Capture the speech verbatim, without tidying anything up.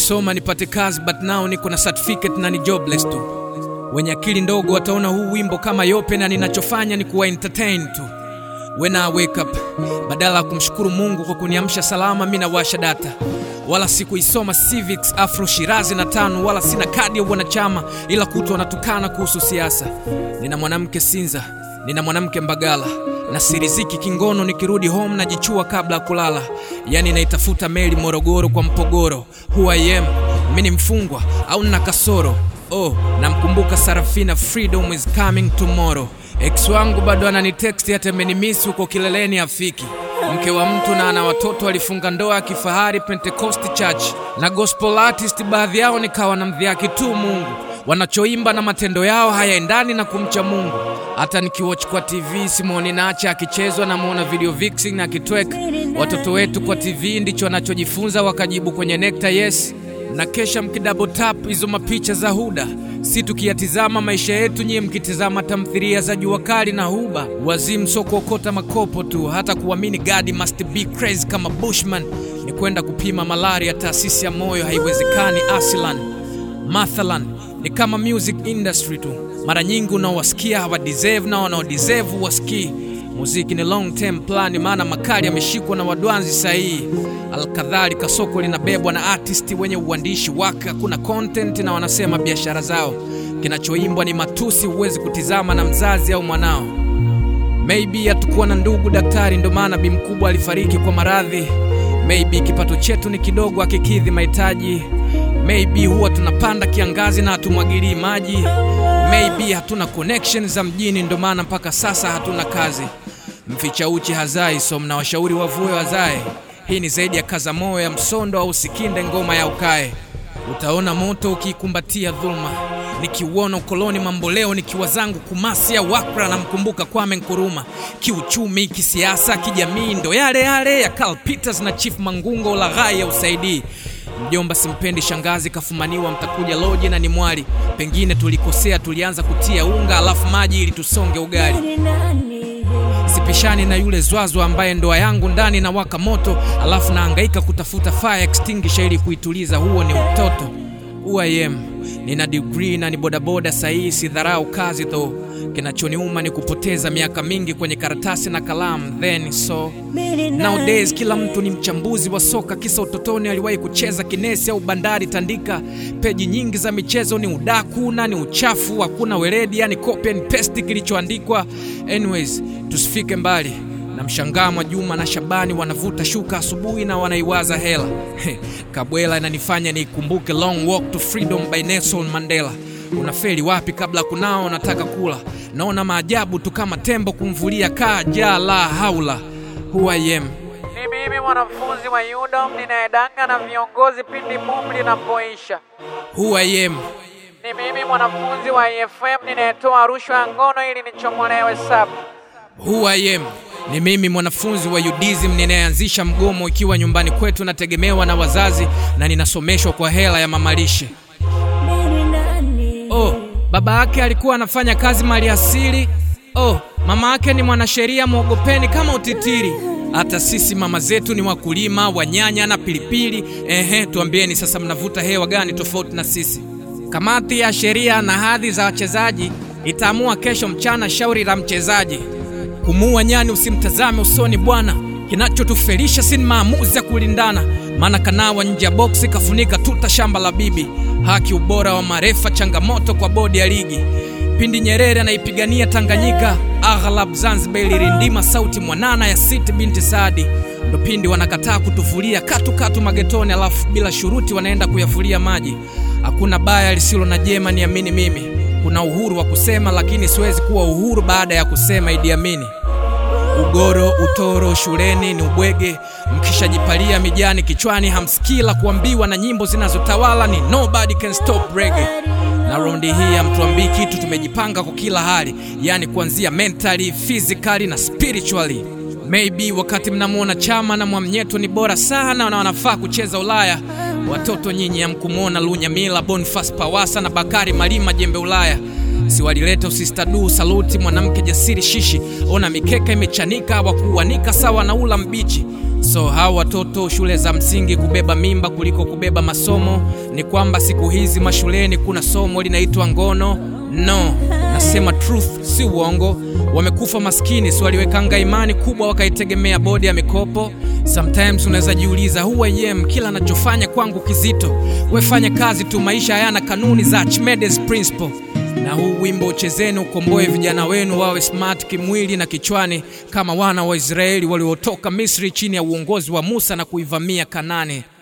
nilisoma nipate kazi, but now niko na certificate na ni jobless tu. Wenye akili ndogo wataona huu wimbo kama yope na ninachofanya ni kuwa entertain tu. When I wake up, badala kumshukuru Mungu kwa kuniamsha salama, mimi nawasha data. Wala sikuisoma civics, afro, shirazi na tano, wala sina kadi ya wanachama, ila kutu wanatukana kuhusu siasa. Nina mwanamke Sinza, nina mwanamke Mbagala, na siriziki kingono nikirudi home na jichua kabla kulala. Yani naitafuta meli Morogoro kwa mpogoro. Who I am, mimi mfungwa au nina kasoro? Oh, namkumbuka Sarafina, freedom is coming tomorrow. Ex wangu bado ananitext hata amenimiss huko kileleni afiki. Mke wa mtu na ana watoto walifunga ndoa kifahari Pentecost Church. Na gospel artist baadhi yao nikawa na mdhiaki tu Mungu. Wanachoimba na matendo yao hayaendani na kumcha Mungu. Hata nikiwatch kwa T V Simoni Nacha akichezwa na muona video vixen na kitwek. Watoto wetu kwa T V ndicho wanachojifunza wakajibu kwenye Nectar yes. Na kesha mkidouble tap hizo mapicha za Huda. Si tukiyatizama maisha yetu nyie mkitizama tamthilia za Jua Kali na Huba. Wazimu soko okota makopo tu, hata kuamini God must be crazy kama Bushman. Ni kwenda kupima malaria taasisi ya moyo haiwezekani Aslan. Mathalan, ni kama music industry tu. Mara nyingi unaowasikia hawa deserve na wanao deserve wasikii. Muziki ni long term plan, maana makali yameshikwa na wadwanzi sahihi. Alkadhalika soko linabebwa na artist wenye uandishi wake, kuna content na wanasema biashara zao. Kinachoimbwa ni matusi, huwezi kutizama na mzazi au mwanao. Maybe hatakuwa na ndugu daktari ndo maana bi mkubwa alifariki kwa maradhi. Maybe kipato chetu ni kidogo akikidhi mahitaji. Maybe huwa tunapanda kiangazi na hatumwagilii maji. Maybe hatuna connections za mjini ndo maana mpaka sasa hatuna kazi. Mficha uchi hazai, so mnawashauri wavue wazae. Hii ni zaidi ya kaza moyo ya Msondo au Sikinde ngoma ya ukae. Utaona moto ukikumbatia dhulma. Nikiuona ukoloni mamboleo nikiwa zangu Kumasi ya Wakra na mkumbuka Kwame Nkrumah. Kiuchumi, kisiasa, kijamii ndo yale yale ya Carl Peters na Chief Mangungo ulaghai ya usaidi. Mjomba simpendi shangazi kafumaniwa mtakuja loje na ni mwali. Pengine tulikosea tulianza kutia unga alafu maji ili tusonge ugali. Sipishani na yule zwazwa ambaye ndoa yangu ndani na waka moto, alafu nahangaika kutafuta fire extinguisher ili kuituliza. Huo ni utoto. Who I am, nina degree na ni bodaboda sahihi, sidharau kazi though. Kinachoniuma ni kupoteza miaka mingi kwenye karatasi na kalamu. Then so nowadays kila mtu ni mchambuzi wa soka, kisa utotoni aliwahi kucheza Kinesi au Bandari Tandika. Peji nyingi za michezo ni udaku na ni uchafu, hakuna weledi, yani copy and paste kilichoandikwa. Anyways, tusifike mbali. Na mshangaa Mwajuma na Shabani wanavuta shuka asubuhi na wanaiwaza hela. Kabwela inanifanya nikumbuke Long Walk to Freedom by Nelson Mandela. Unafeli wapi kabla kunao unataka kula? Naona maajabu tu kama tembo kumvulia kaja la haula. Who I am, ni mimi mwanafunzi wa U D O M ninaedanga na viongozi pindi mumli na poisha. Who I am, ni mimi mwanafunzi wa I F M ninaetoa rushwa ya ngono ili nichomolewe sabu. Who I am, ni mimi mwanafunzi wa U D I S M ninayeanzisha mgomo ikiwa nyumbani kwetu nategemewa na wazazi na ninasomeshwa kwa hela ya mamalishe. Oh, baba yake alikuwa anafanya kazi mali asili. Oh, mama yake ni mwanasheria, muogopeni kama utitiri. Hata sisi mama zetu ni wakulima wa nyanya na pilipili. Ehe, tuambieni sasa mnavuta hewa gani tofauti na sisi? Kamati ya sheria na hadhi za wachezaji itaamua kesho mchana shauri la mchezaji. Kumuua nyani usimtazame usoni bwana. Kinachotufelisha si maamuzi ya kulindana. Maana kanawa nje ya boksi kafunika tuta shamba la bibi. Haki, ubora wa marefa, changamoto kwa bodi ya ligi. Pindi Nyerere anaipigania Tanganyika, aghlab Zanzibar ilirindima sauti mwanana ya Siti binti Saadi. Ndo pindi wanakataa kutufulia katu katu magetoni, alafu bila shuruti wanaenda kuyafulia maji. Hakuna baya lisilo na jema, niamini mimi. Kuna uhuru wa kusema, lakini siwezi kuwa uhuru baada ya kusema Idi Amin. Ugoro, utoro, shuleni ni ubwege. Mkishajipalia mijani kichwani hamsikila kuambiwa na nyimbo zinazotawala ni nobody can stop reggae. Na raundi hii mtuambii kitu, tumejipanga kwa kila hali. Yani kuanzia mentally, physically na spiritually. Maybe wakati mnamuona Chama na Mwamnyeto ni bora sana na wanafaa kucheza Ulaya. Watoto nyinyi hamkumuona Lunyamila, Boniface Pawasa na Bakari Malima jembe Ulaya. Si walileta usistadu saluti mwanamke jasiri shishi. Ona mikeka imechanika wa kuanika sawa na ula mbichi. So hawa watoto shule za msingi kubeba mimba kuliko kubeba masomo. Ni kwamba siku hizi mashuleni kuna somo linaitwa ngono. No, nasema truth, si uongo. Wamekufa maskini, so waliwekanga imani kubwa wakaitegemea bodi ya mikopo. Sometimes unaweza jiuliza who I am, kila nachofanya kwangu kizito. Wefanya kazi tu, maisha hayana kanuni za Archimedes principle. Na huu wimbo uchezeni ukomboe vijana wenu wawe smart kimwili na kichwani kama wana wa Israeli waliotoka Misri chini ya uongozi wa Musa na kuivamia Kanani.